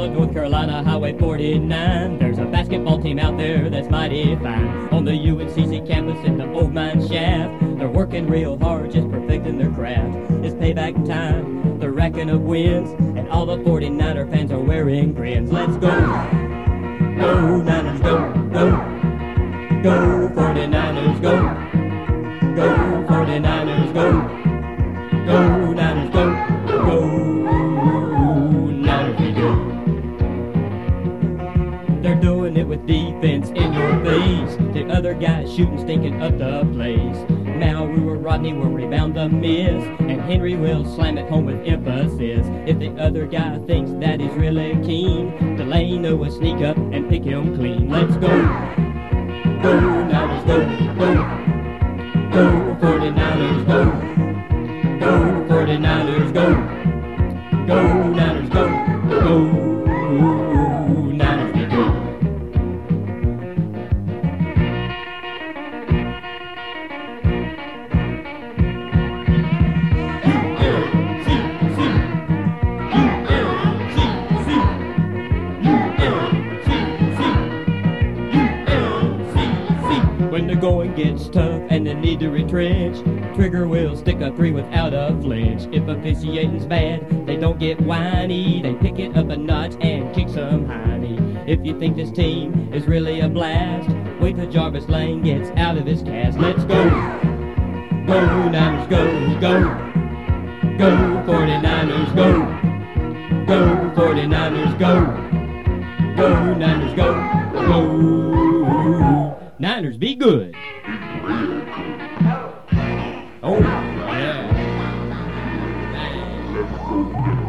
Charlotte, North Carolina, Highway 49. There's a basketball team out there that's mighty fine. On the UNCC campus in the old mine shaft, they're working real hard, just perfecting their craft. It's payback time, they're racking up wins, and all the 49er fans are wearing grins. Let's go! Go Niners, go, go! Go 49ers, go! Go 49ers, go! Go Niners, go! Go Niners, we go! They're doing it with defense in your face. The other guys shooting, stinking up the place. Mauru or Rodney will rebound the miss, and Henry will slam it home with emphasis. If the other guy thinks that he's really keen, Delano will sneak up and pick him clean. Let's go! Go Niners, go, go! Go 49ers, go! Go 49ers, go! Go Niners, go! Go Niners, we go! When the going gets tough and they need to retrench, Trigger will stick a 3 without a flinch. If officiating's bad, they don't get whiny. They pick it up a notch and kick some hiney. If you think this team is really a blast, wait till Jarvis Lane gets out of his cast. Let's go! Go Niners, go, go! Go 49ers, go! Go 49ers, go! Go Niners, go, go! Niners, be good! Oh, yeah.